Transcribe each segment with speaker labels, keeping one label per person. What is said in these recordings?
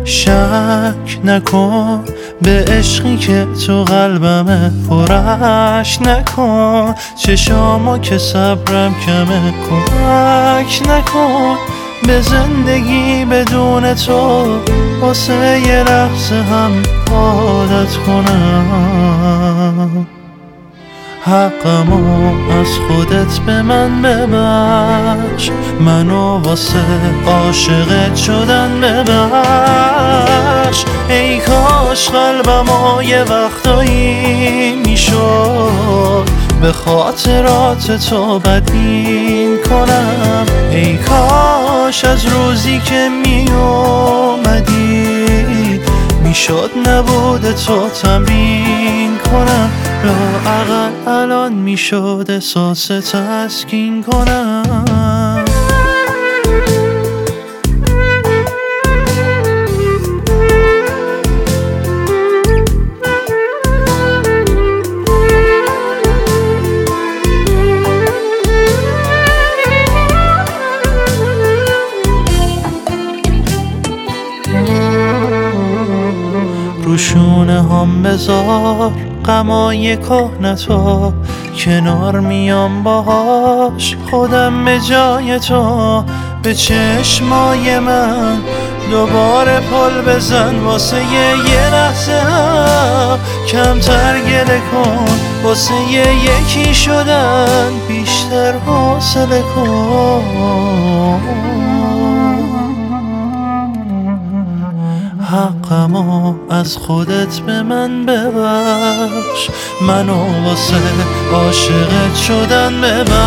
Speaker 1: شک نکن به عشقی که تو قلبمه، پرش نکن چشامو که صبرم کمه، کمک نکن به زندگی بدون تو، واسه یه لحظه هم عادت کنم. حقمو از خودت به من ببخش، منو واسه عاشقت شدن ببخش. ای کاش قلبمو یه وقتایی میشد به خاطرات تو بدبین کنم. ای کاش از روزی که میومدی میشد نبود تو تمرین کنم، یا اقل الان میشد احساس تسکین کنم. روشونه هم بذار غمای کهنتو، کنار میام باهاش خودم به جای تو. به چشمای من دوباره پل بزن، واسه یه لحظه هم کمتر گله کن، واسه یکی شدن بیشتر حوصله کن. حقمو از خودت به من ببخش، منو واسه عاشقت شدن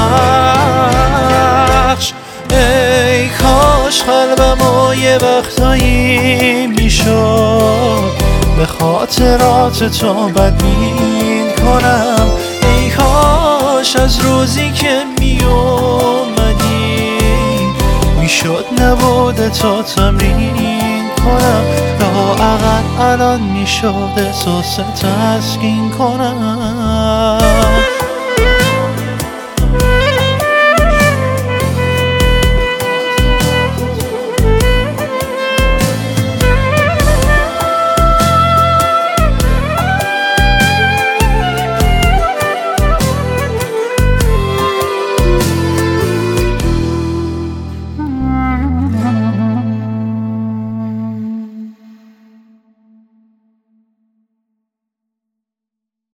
Speaker 1: ببخش. ای کاش قلبمو یه وقتایی میشد به خاطرات تو بدبین کنم. ای کاش از روزی که میومدی میشد نبود تو تمرین کنم، یا اقل الان میشد احساس تسکین کنم.